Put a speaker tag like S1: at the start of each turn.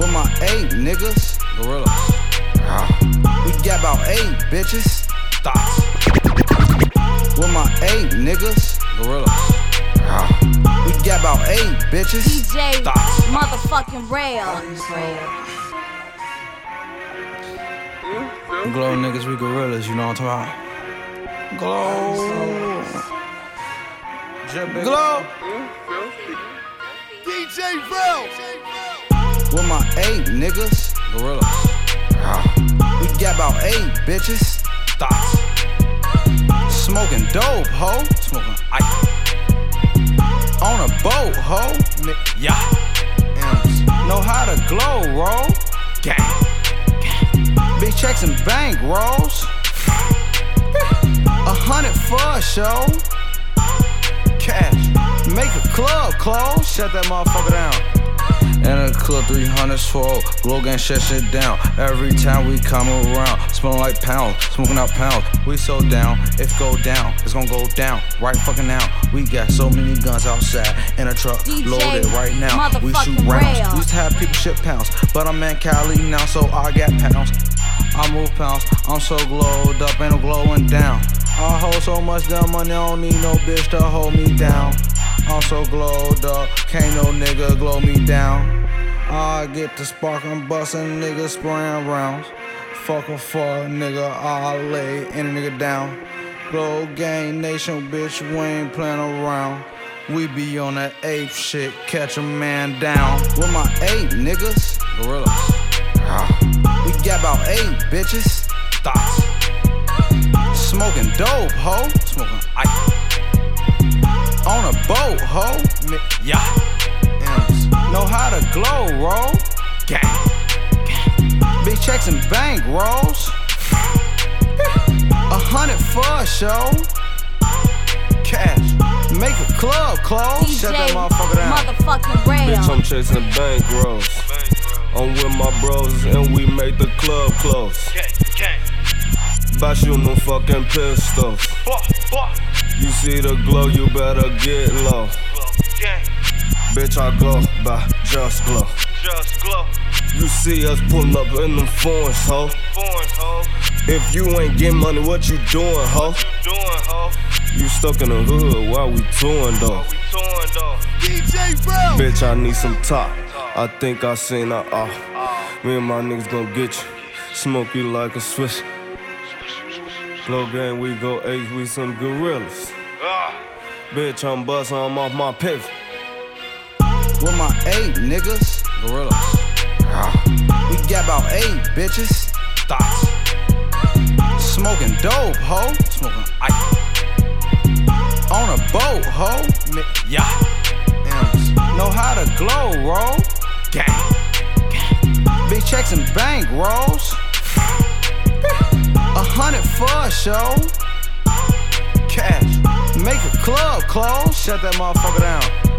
S1: With my 8 niggas,
S2: Gorillas.
S1: we got about 8 bitches.
S2: Thoughts.
S1: With my 8 niggas,
S2: Gorillas.
S1: we got about 8 bitches.
S3: DJ
S2: Thoughts.
S3: motherfucking Rail.
S2: Glow niggas, we gorillas, you know what I'm talking about? Glow. Glow.
S4: DJ Vel.
S1: With my 8 niggas,
S2: Gorillas.
S1: we got about 8 bitches.
S2: Thoughts.
S1: Smoking dope, ho.
S2: Smoking ice.
S1: On a boat, ho.
S2: Yeah.
S1: Know how to glow, roll.
S2: Gang.
S1: Big checks and bank rolls. 100 for a show. Cash. Make a club close.
S2: Shut that motherfucker down. In a club, 300 swole. Glow gang shut shit down. Every time we come around, smelling like pounds, smoking out pounds. We so down, if go down, it's gonna go down right fucking now. We got so many guns outside in a truck,
S3: DJ
S2: loaded right now. We shoot
S3: motherfucking
S2: rounds.
S3: Rail.
S2: We used to have people ship pounds, but I'm in Cali now, so I got pounds. I move pounds, I'm so glowed up, ain't no glowing down. I hold so much damn money, I don't need no bitch to hold me down. I'm so glowed up, can't no nigga glow me down. I get the spark, I'm bustin' niggas spraying rounds. Fuck a nigga, I lay any nigga down. Glow gang nation, bitch, we ain't playin' around. We be on that ape shit, catch a man down.
S1: With my 8 niggas,
S2: Gorillas.
S1: we got about 8 bitches.
S2: Thoughts.
S1: Smoking dope, ho.
S2: Smoking ice.
S1: On a boat, ho.
S2: Yeah.
S1: Know how to glow, roll.
S2: Gang.
S1: Big checks and bank rolls. 100 for a show. Cash. Make a club close.
S3: DJ
S2: Shut that motherfucker down.
S3: motherfucking Rail.
S5: Bitch, I'm chasing bank rolls. I'm with my bros and we make the club close. Buy you no fucking pistols. You see the glow, you better get low. Bitch, I go by Just Glow. You see us pulling up in them foreigns, ho. If you ain't getting money, what you doing, ho? You stuck in the hood while we touring, though.
S4: DJ Vel.
S5: Bitch, I need some top. I think I seen her off. Me and my niggas gon' get you. Smoke you like a Swiss. Glow gang, we go H, we some gorillas. Bitch, I'm bustin', I'm off my pivot.
S1: With my 8 niggas,
S2: Gorillas.
S1: we got about 8 bitches.
S2: Thoughts.
S1: Smoking dope, ho.
S2: Smoking ice.
S1: On a boat, ho.
S2: Yeah.
S1: Know how to glow, roll.
S2: Gang.
S1: Big checks and bank rolls. 100 for a show. Cash. Make a club close.
S2: Shut that motherfucker down.